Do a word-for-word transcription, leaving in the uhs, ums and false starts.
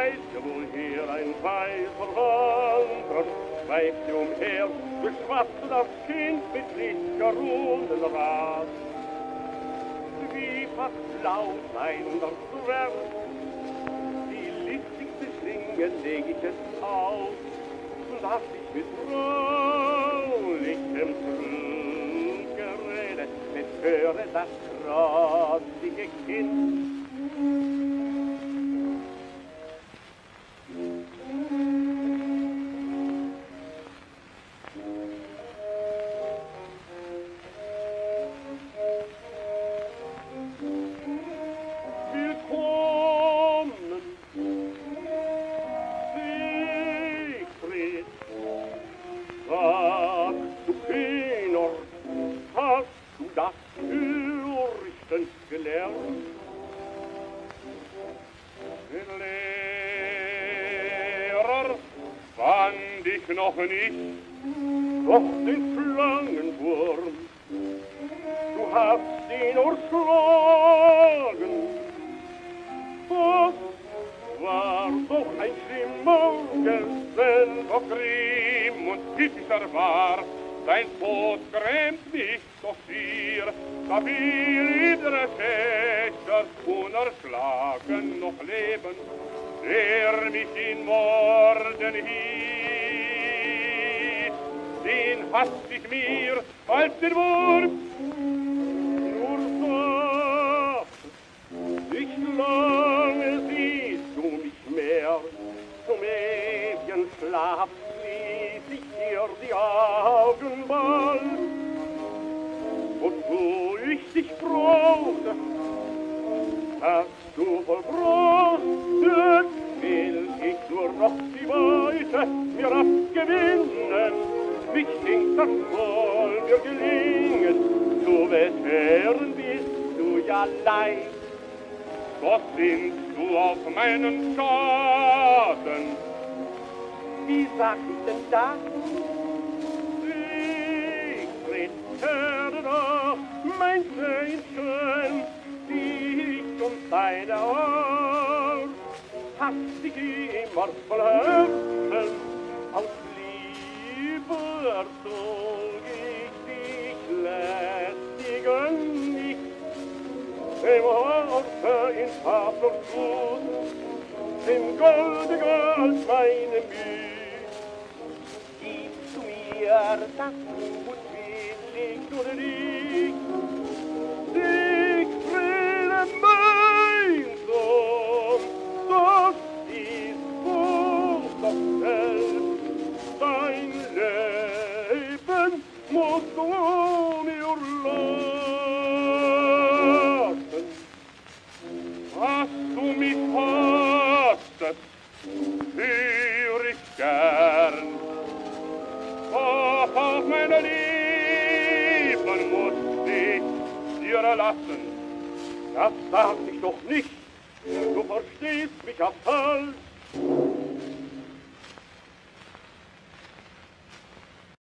weißt du, woher ein weißer Wanderer schweift dir umher, beschwatzt das Kind mit lichter runden Rat. Wie fast laut sein das Werk, die listigste Schlinge leg ich es auf, dass ich mit fröhlichem Truggerede mithöre das trotzige Kind. Das Fürchten gelernt. Den Lehrer fand ich noch nicht, doch den Schlangenwurm, du hast ihn erschlagen. Das war doch ein schlimmer Gesell, doch grimm und tückischer war. Dein Tod grämt mich doch schier, da will idre Schächer unerschlagen noch leben, der mich in Morden hielt. Den hass ich mir als den Wurm, nur sagt, nicht lange siehst du mich mehr, zum ewigen Schlaf schließ ich dir die Augen bald. Wozu ich dich brauchte, hast du verbraucht, will ich nur noch die Weite mir abgewinnen. Mich denkt, das soll mir gelingen, zu beschweren bist du ja leicht. Doch sinnst du auf meinen Schaden. Wie sag ich denn das? Siegfried, höre doch, mein Söhnchen, dich um deine Art. Hast dich immer voll Herzen, aus Liebe erzog ich dich lästigen nicht. Dem Orte in Fablos Fuß, dem goldiger als meine Mühe. Gibst du mir das Gut willig oder nicht? Siegfried, mein Sohn, das ist wohl doch selbst. Dein Leben musst du mir lassen. Hast du mich hasset, hör ich gern. Doch auf meine Lieben muss ich dir erlassen. Das sag ich doch nicht, du verstehst mich auf falsch.